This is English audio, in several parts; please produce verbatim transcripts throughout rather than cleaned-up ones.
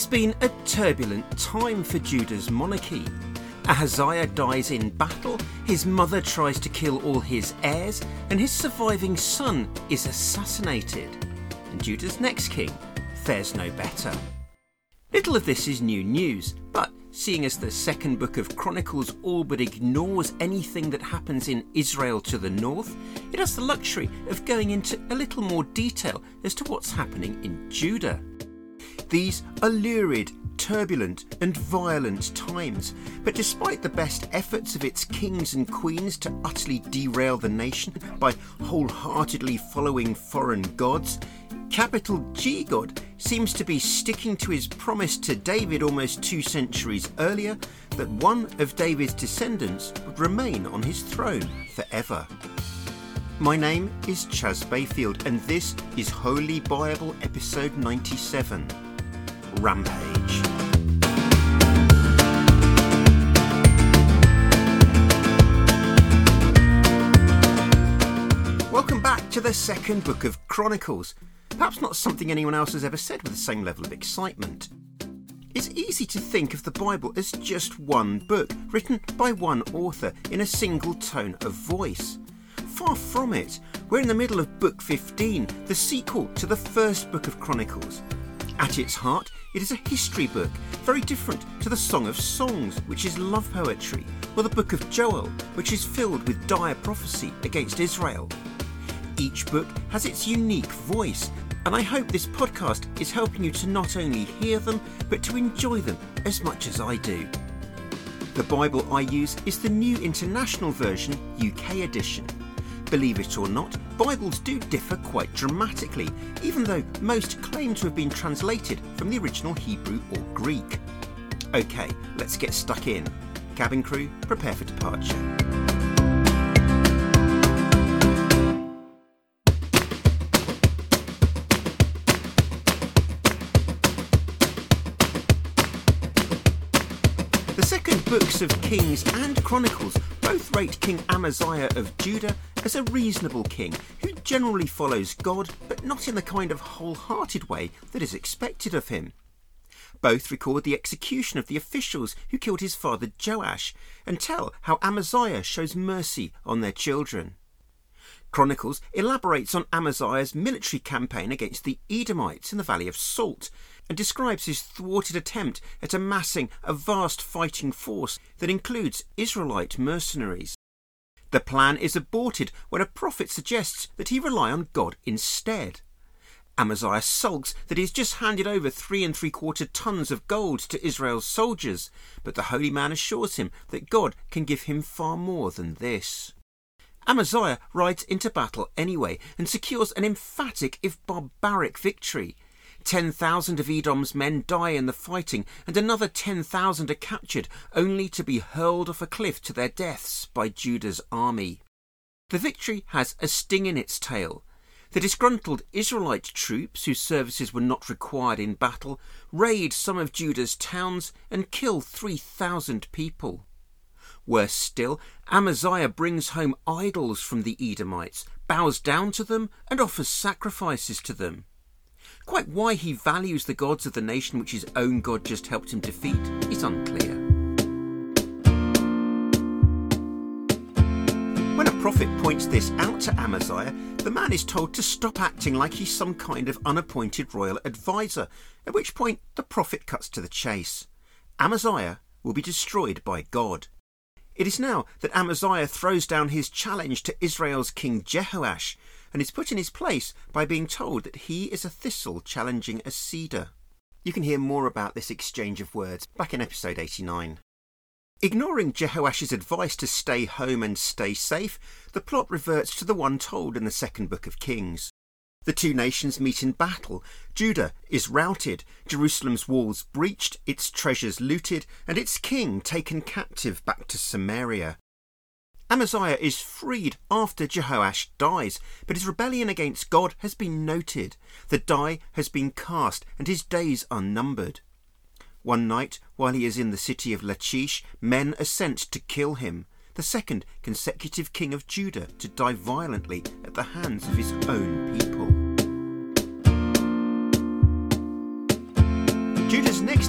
been a turbulent time for Judah's monarchy. Ahaziah dies in battle, his mother tries to kill all his heirs, and his surviving son is assassinated. And Judah's next king fares no better. Little of this is new news, but seeing as the second book of Chronicles all but ignores anything that happens in Israel to the north, it has the luxury of going into a little more detail as to what's happening in Judah. These are lurid, turbulent and violent times, but despite the best efforts of its kings and queens to utterly derail the nation by wholeheartedly following foreign gods, capital G God seems to be sticking to his promise to David almost two centuries earlier that one of David's descendants would remain on his throne forever. My name is Chaz Bayfield and this is Holy Bible episode ninety-seven, Rampage. Welcome back to the second book of Chronicles. Perhaps not something anyone else has ever said with the same level of excitement. It's easy to think of the Bible as just one book, written by one author in a single tone of voice. Far from it. We're in the middle of Book fifteen, the sequel to the first book of Chronicles. At its heart, it is a history book, very different to the Song of Songs, which is love poetry, or the Book of Joel, which is filled with dire prophecy against Israel. Each book has its unique voice, and I hope this podcast is helping you to not only hear them, but to enjoy them as much as I do. The Bible I use is the New International Version, U K edition. Believe it or not, Bibles do differ quite dramatically, even though most claim to have been translated from the original Hebrew or Greek. Okay, let's get stuck in. Cabin crew, prepare for departure. The second books of Kings and Chronicles both rate King Amaziah of Judah as a reasonable king who generally follows God, but not in the kind of wholehearted way that is expected of him. Both record the execution of the officials who killed his father Joash and tell how Amaziah shows mercy on their children. Chronicles elaborates on Amaziah's military campaign against the Edomites in the Valley of Salt and describes his thwarted attempt at amassing a vast fighting force that includes Israelite mercenaries. The plan is aborted when a prophet suggests that he rely on God instead. Amaziah sulks that he has just handed over three and three quarter tons of gold to Israel's soldiers, but the holy man assures him that God can give him far more than this. Amaziah rides into battle anyway and secures an emphatic if barbaric victory. Ten thousand of Edom's men die in the fighting and another ten thousand are captured, only to be hurled off a cliff to their deaths by Judah's army. The victory has a sting in its tail. The disgruntled Israelite troops, whose services were not required in battle, raid some of Judah's towns and kill three thousand people. Worse still, Amaziah brings home idols from the Edomites, bows down to them and offers sacrifices to them. Quite why he values the gods of the nation which his own God just helped him defeat is unclear. When a prophet points this out to Amaziah, the man is told to stop acting like he's some kind of unappointed royal advisor, at which point the prophet cuts to the chase. Amaziah will be destroyed by God. It is now that Amaziah throws down his challenge to Israel's king Jehoash and is put in his place by being told that he is a thistle challenging a cedar. You can hear more about this exchange of words back in episode eighty-nine. Ignoring Jehoash's advice to stay home and stay safe, the plot reverts to the one told in the second book of Kings. The two nations meet in battle. Judah is routed, Jerusalem's walls breached, its treasures looted, and its king taken captive back to Samaria. Amaziah is freed after Jehoash dies, but his rebellion against God has been noted. The die has been cast, and his days are numbered. One night, while he is in the city of Lachish, men are sent to kill him, the second consecutive king of Judah to die violently at the hands of his own people. Judah's next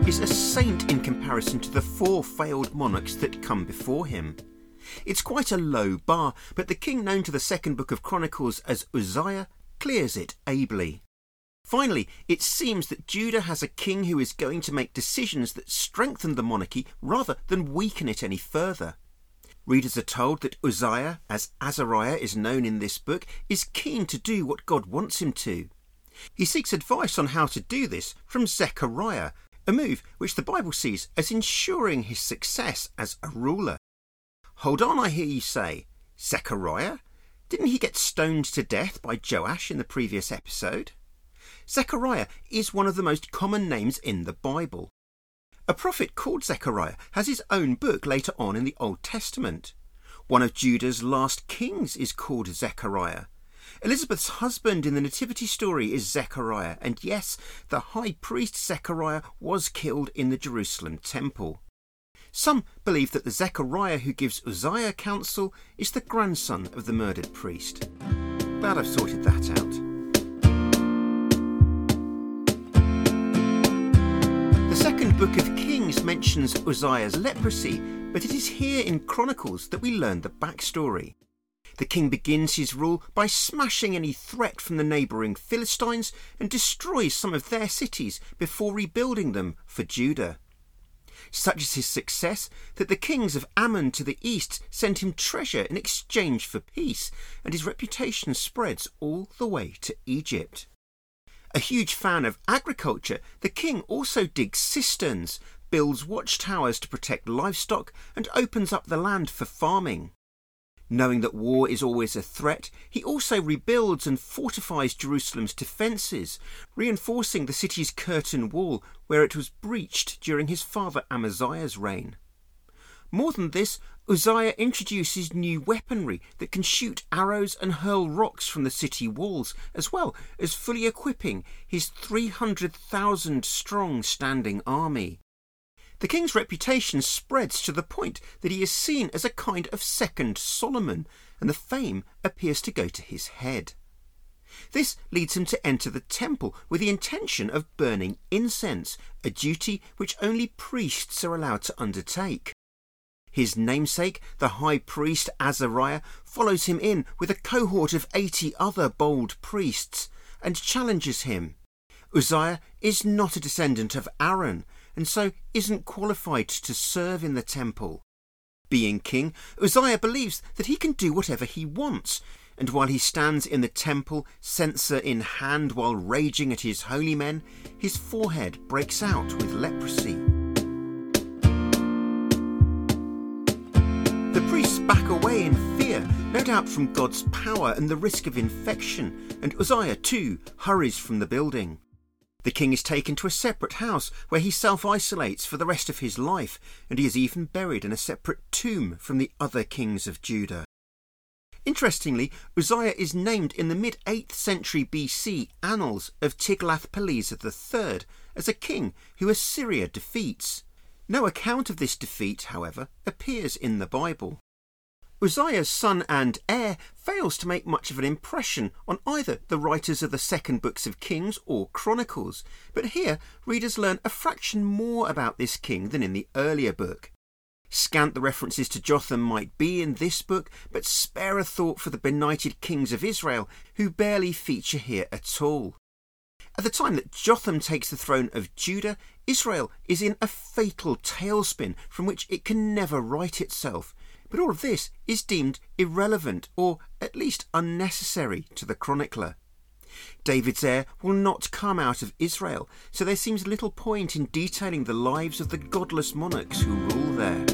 is a saint in comparison to the four failed monarchs that come before him. It's quite a low bar, but the king known to the second book of Chronicles as Uzziah clears it ably. Finally, it seems that Judah has a king who is going to make decisions that strengthen the monarchy rather than weaken it any further. Readers are told that Uzziah, as Azariah is known in this book, is keen to do what God wants him to. He seeks advice on how to do this from Zechariah, a move which the Bible sees as ensuring his success as a ruler. Hold on, I hear you say. Zechariah? Didn't he get stoned to death by Joash in the previous episode? Zechariah is one of the most common names in the Bible. A prophet called Zechariah has his own book later on in the Old Testament. One of Judah's last kings is called Zechariah. Elizabeth's husband in the Nativity story is Zechariah, and yes, the high priest Zechariah was killed in the Jerusalem temple. Some believe that the Zechariah who gives Uzziah counsel is the grandson of the murdered priest. Glad I've sorted that out. The second book of Kings mentions Uzziah's leprosy, but it is here in Chronicles that we learn the backstory. The king begins his rule by smashing any threat from the neighbouring Philistines and destroys some of their cities before rebuilding them for Judah. Such is his success that the kings of Ammon to the east send him treasure in exchange for peace, and his reputation spreads all the way to Egypt. A huge fan of agriculture, the king also digs cisterns, builds watchtowers to protect livestock, and opens up the land for farming. Knowing that war is always a threat, he also rebuilds and fortifies Jerusalem's defences, reinforcing the city's curtain wall where it was breached during his father Amaziah's reign. More than this, Uzziah introduces new weaponry that can shoot arrows and hurl rocks from the city walls, as well as fully equipping his three hundred thousand strong standing army. The king's reputation spreads to the point that he is seen as a kind of second Solomon, and the fame appears to go to his head. This leads him to enter the temple with the intention of burning incense, a duty which only priests are allowed to undertake. His namesake, the high priest Azariah, follows him in with a cohort of eighty other bold priests and challenges him. Uzziah is not a descendant of Aaron, and so isn't qualified to serve in the temple. Being king, Uzziah believes that he can do whatever he wants, and while he stands in the temple, censer in hand while raging at his holy men, his forehead breaks out with leprosy. The priests back away in fear, no doubt from God's power and the risk of infection, and Uzziah too hurries from the building. The king is taken to a separate house where he self-isolates for the rest of his life, and he is even buried in a separate tomb from the other kings of Judah. Interestingly, Uzziah is named in the mid-eighth century B C annals of Tiglath-Pileser the third as a king who Assyria defeats. No account of this defeat, however, appears in the Bible. Uzziah's son and heir fails to make much of an impression on either the writers of the second books of Kings or Chronicles, but here readers learn a fraction more about this king than in the earlier book. Scant the references to Jotham might be in this book, but spare a thought for the benighted kings of Israel, who barely feature here at all. At the time that Jotham takes the throne of Judah, Israel is in a fatal tailspin from which it can never right itself. But all of this is deemed irrelevant, or at least unnecessary, to the chronicler. David's heir will not come out of Israel, so there seems little point in detailing the lives of the godless monarchs who rule there.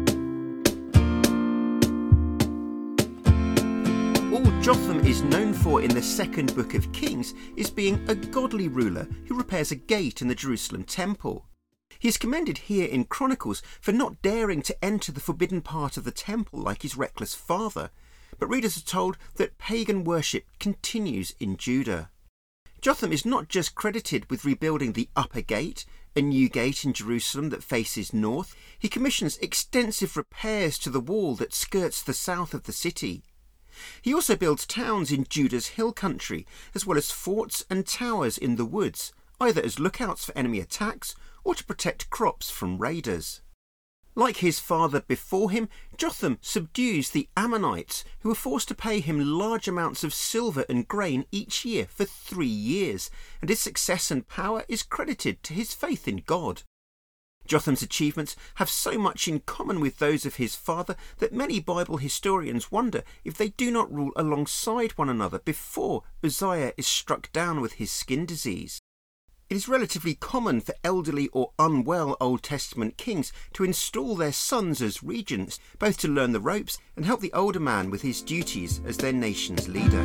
All Jotham is known for in the second book of Kings is being a godly ruler who repairs a gate in the Jerusalem temple. He is commended here in Chronicles for not daring to enter the forbidden part of the temple like his reckless father, but readers are told that pagan worship continues in Judah. Jotham is not just credited with rebuilding the upper gate, a new gate in Jerusalem that faces north. He commissions extensive repairs to the wall that skirts the south of the city. He also builds towns in Judah's hill country, as well as forts and towers in the woods, either as lookouts for enemy attacks or to protect crops from raiders. Like his father before him, Jotham subdues the Ammonites, who were forced to pay him large amounts of silver and grain each year for three years, and his success and power is credited to his faith in God. Jotham's achievements have so much in common with those of his father that many Bible historians wonder if they do not rule alongside one another before Uzziah is struck down with his skin disease. It is relatively common for elderly or unwell Old Testament kings to install their sons as regents, both to learn the ropes and help the older man with his duties as their nation's leader.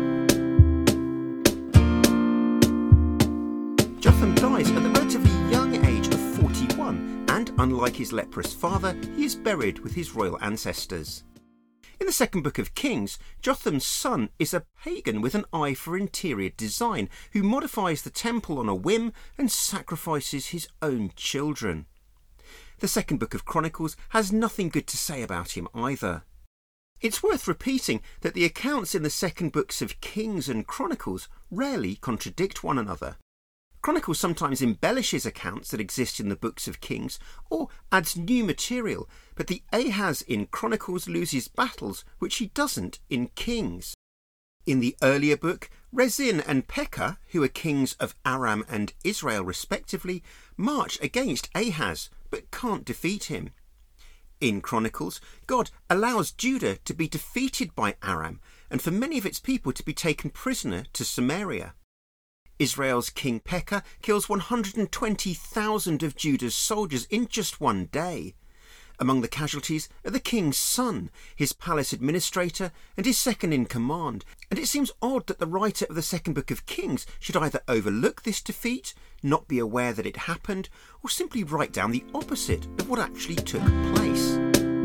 Jotham dies at the relatively young age of forty-one, and unlike his leprous father, he is buried with his royal ancestors. In the second book of Kings, Jotham's son is a pagan with an eye for interior design, who modifies the temple on a whim and sacrifices his own children. The second book of Chronicles has nothing good to say about him either. It's worth repeating that the accounts in the second books of Kings and Chronicles rarely contradict one another. Chronicles sometimes embellishes accounts that exist in the books of Kings or adds new material, but the Ahaz in Chronicles loses battles which he doesn't in Kings. In the earlier book, Rezin and Pekah, who are kings of Aram and Israel respectively, march against Ahaz but can't defeat him. In Chronicles, God allows Judah to be defeated by Aram and for many of its people to be taken prisoner to Samaria. Israel's king Pekah kills one hundred twenty thousand of Judah's soldiers in just one day. Among the casualties are the king's son, his palace administrator, and his second-in-command, and it seems odd that the writer of the second book of Kings should either overlook this defeat, not be aware that it happened, or simply write down the opposite of what actually took place.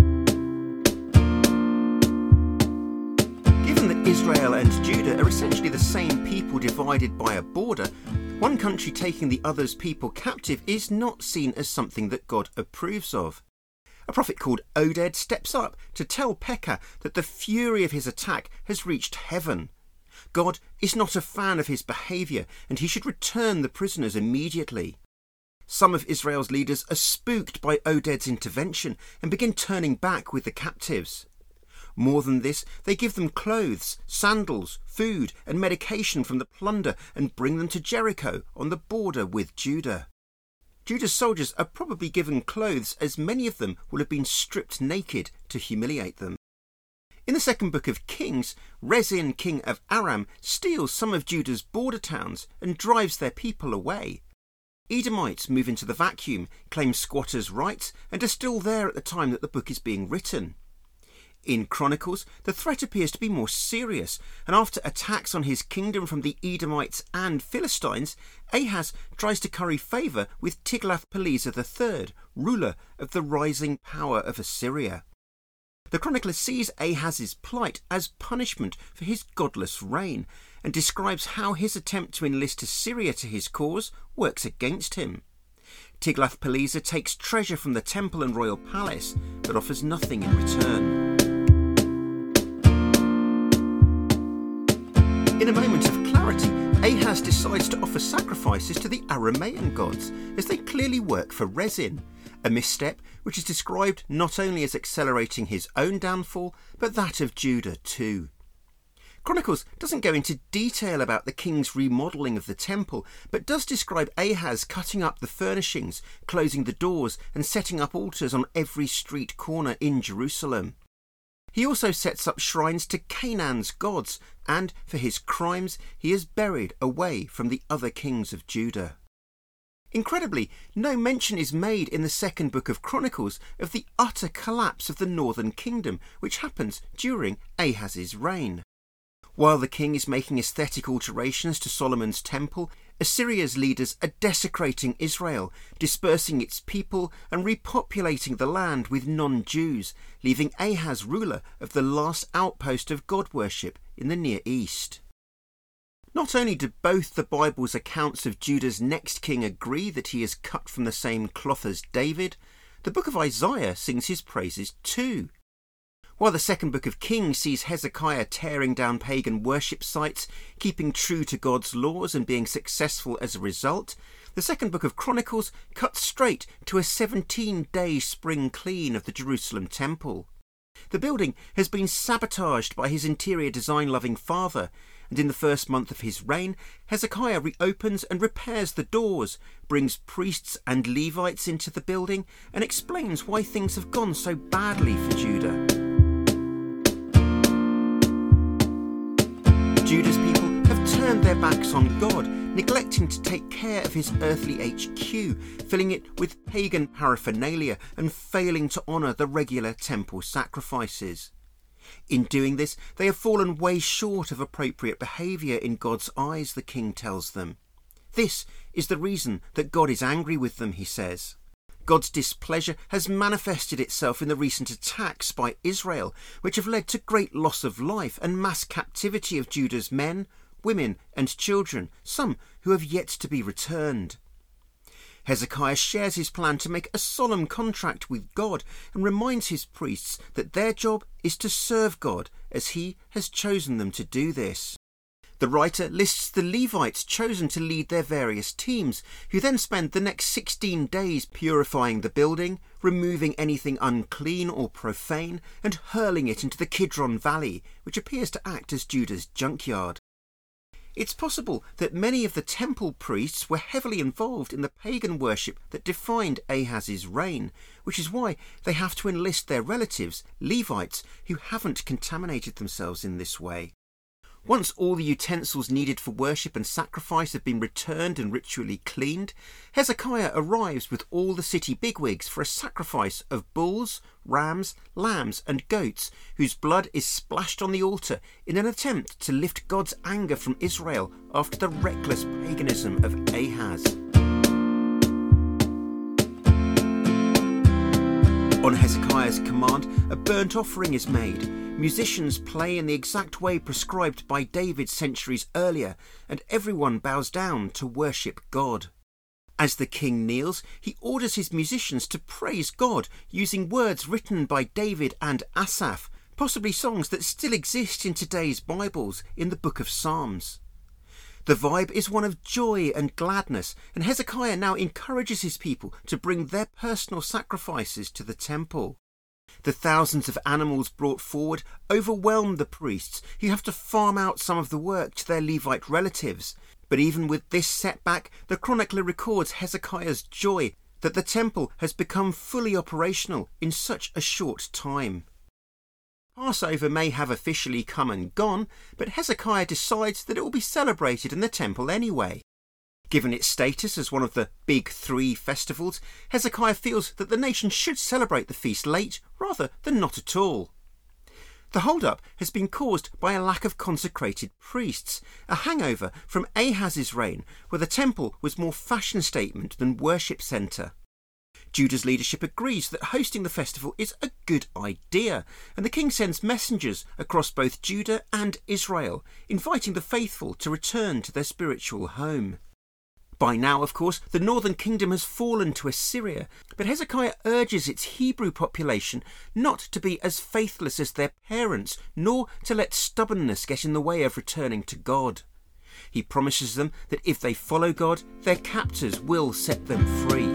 Given that Israel and Judah are essentially the same people divided by a border, one country taking the other's people captive is not seen as something that God approves of. A prophet called Oded steps up to tell Pekah that the fury of his attack has reached heaven. God is not a fan of his behaviour, and he should return the prisoners immediately. Some of Israel's leaders are spooked by Oded's intervention and begin turning back with the captives. More than this, they give them clothes, sandals, food and medication from the plunder and bring them to Jericho on the border with Judah. Judah's soldiers are probably given clothes, as many of them will have been stripped naked to humiliate them. In the second book of Kings, Rezin, king of Aram, steals some of Judah's border towns and drives their people away. Edomites move into the vacuum, claim squatters' rights, and are still there at the time that the book is being written. In Chronicles, the threat appears to be more serious, and after attacks on his kingdom from the Edomites and Philistines, Ahaz tries to curry favour with Tiglath-Pileser the third, ruler of the rising power of Assyria. The chronicler sees Ahaz's plight as punishment for his godless reign, and describes how his attempt to enlist Assyria to his cause works against him. Tiglath-Pileser takes treasure from the temple and royal palace, but offers nothing in return. In a moment of clarity, Ahaz decides to offer sacrifices to the Aramaean gods, as they clearly work for Rezin, a misstep which is described not only as accelerating his own downfall, but that of Judah too. Chronicles doesn't go into detail about the king's remodelling of the temple, but does describe Ahaz cutting up the furnishings, closing the doors, and setting up altars on every street corner in Jerusalem. He also sets up shrines to Canaan's gods, and for his crimes he is buried away from the other kings of Judah. Incredibly, no mention is made in the second book of Chronicles of the utter collapse of the northern kingdom, which happens during Ahaz's reign. While the king is making aesthetic alterations to Solomon's temple, Assyria's leaders are desecrating Israel, dispersing its people and repopulating the land with non-Jews, leaving Ahaz ruler of the last outpost of god worship in the Near East. Not only do both the Bible's accounts of Judah's next king agree that he is cut from the same cloth as David, the book of Isaiah sings his praises too. While the second book of Kings sees Hezekiah tearing down pagan worship sites, keeping true to God's laws and being successful as a result, the second book of Chronicles cuts straight to a seventeen-day spring clean of the Jerusalem temple. The building has been sabotaged by his interior design-loving father, and in the first month of his reign, Hezekiah reopens and repairs the doors, brings priests and Levites into the building, and explains why things have gone so badly for Judah. Judah's people have turned their backs on God, neglecting to take care of his earthly H Q, filling it with pagan paraphernalia and failing to honour the regular temple sacrifices. In doing this, they have fallen way short of appropriate behaviour in God's eyes, the king tells them. This is the reason that God is angry with them, he says. God's displeasure has manifested itself in the recent attacks by Israel, which have led to great loss of life and mass captivity of Judah's men, women and children, some who have yet to be returned. Hezekiah shares his plan to make a solemn contract with God and reminds his priests that their job is to serve God as he has chosen them to do this. The writer lists the Levites chosen to lead their various teams, who then spend the next sixteen days purifying the building, removing anything unclean or profane, and hurling it into the Kidron Valley, which appears to act as Judah's junkyard. It's possible that many of the temple priests were heavily involved in the pagan worship that defined Ahaz's reign, which is why they have to enlist their relatives, Levites, who haven't contaminated themselves in this way. Once all the utensils needed for worship and sacrifice have been returned and ritually cleaned, Hezekiah arrives with all the city bigwigs for a sacrifice of bulls, rams, lambs and goats, whose blood is splashed on the altar in an attempt to lift God's anger from Israel after the reckless paganism of Ahaz. On Hezekiah's command, a burnt offering is made. Musicians play in the exact way prescribed by David centuries earlier, and everyone bows down to worship God. As the king kneels, he orders his musicians to praise God using words written by David and Asaph, possibly songs that still exist in today's Bibles in the Book of Psalms. The vibe is one of joy and gladness, and Hezekiah now encourages his people to bring their personal sacrifices to the temple. The thousands of animals brought forward overwhelm the priests, who have to farm out some of the work to their Levite relatives. But even with this setback, the chronicler records Hezekiah's joy that the temple has become fully operational in such a short time. Passover may have officially come and gone, but Hezekiah decides that it will be celebrated in the temple anyway. Given its status as one of the big three festivals, Hezekiah feels that the nation should celebrate the feast late rather than not at all. The hold-up has been caused by a lack of consecrated priests, a hangover from Ahaz's reign, where the temple was more fashion statement than worship centre. Judah's leadership agrees that hosting the festival is a good idea, and the king sends messengers across both Judah and Israel, inviting the faithful to return to their spiritual home. By now, of course, the northern kingdom has fallen to Assyria, but Hezekiah urges its Hebrew population not to be as faithless as their parents, nor to let stubbornness get in the way of returning to God. He promises them that if they follow God, their captors will set them free.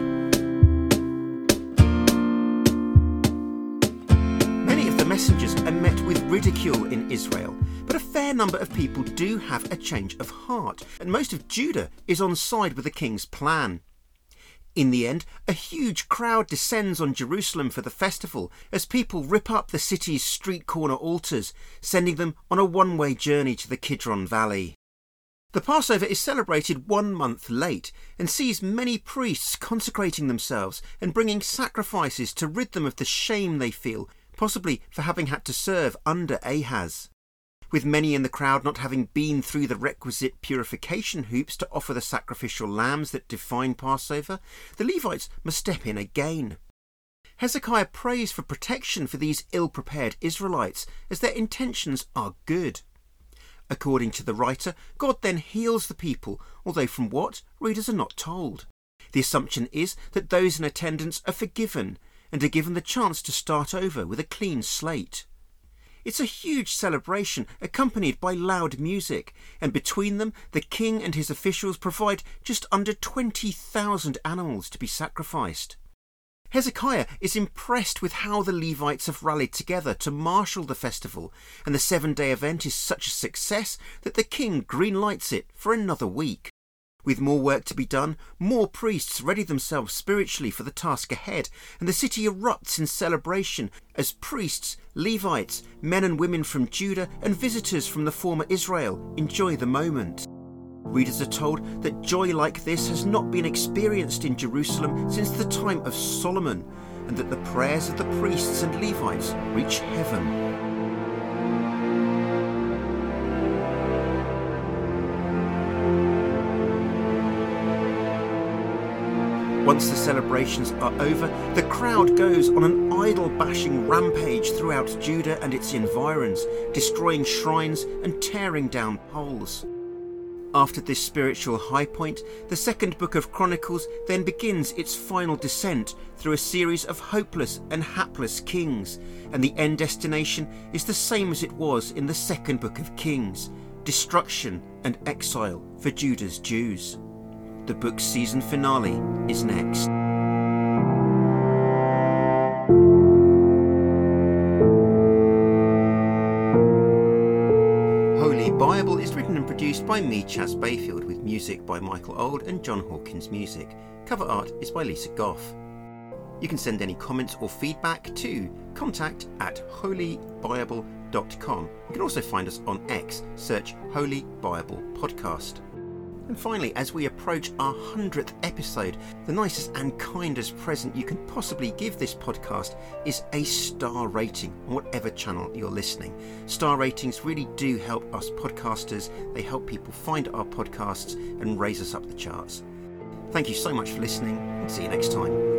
Many of the messengers are met with ridicule in Israel, but a fair number of people do have a change of heart, and most of Judah is on side with the king's plan. In the end, a huge crowd descends on Jerusalem for the festival as people rip up the city's street corner altars, sending them on a one-way journey to the Kidron Valley. The Passover is celebrated one month late and sees many priests consecrating themselves and bringing sacrifices to rid them of the shame they feel, possibly for having had to serve under Ahaz. With many in the crowd not having been through the requisite purification hoops to offer the sacrificial lambs that define Passover, the Levites must step in again. Hezekiah prays for protection for these ill-prepared Israelites, as their intentions are good. According to the writer, God then heals the people, although from what, readers are not told. The assumption is that those in attendance are forgiven and are given the chance to start over with a clean slate. It's a huge celebration accompanied by loud music, and between them the king and his officials provide just under twenty thousand animals to be sacrificed. Hezekiah is impressed with how the Levites have rallied together to marshal the festival, and the seven-day event is such a success that the king green-lights it for another week. With more work to be done, more priests ready themselves spiritually for the task ahead, and the city erupts in celebration as priests, Levites, men and women from Judah and visitors from the former Israel enjoy the moment. Readers are told that joy like this has not been experienced in Jerusalem since the time of Solomon, and that the prayers of the priests and Levites reach heaven. Once the celebrations are over, the crowd goes on an idol-bashing rampage throughout Judah and its environs, destroying shrines and tearing down poles. After this spiritual high point, the second book of Chronicles then begins its final descent through a series of hopeless and hapless kings, and the end destination is the same as it was in the second book of Kings: destruction and exile for Judah's Jews. The book's season finale is next. Holy Bible is written and produced by me, Chas Bayfield, with music by Michael Old and John Hawkins Music. Cover art is by Lisa Goff. You can send any comments or feedback to contact at holy bible dot com. You can also find us on X, search Holy Bible Podcast. And finally, as we approach our hundredth episode, the nicest and kindest present you can possibly give this podcast is a star rating on whatever channel you're listening. Star ratings really do help us podcasters. They help people find our podcasts and raise us up the charts. Thank you so much for listening, and see you next time.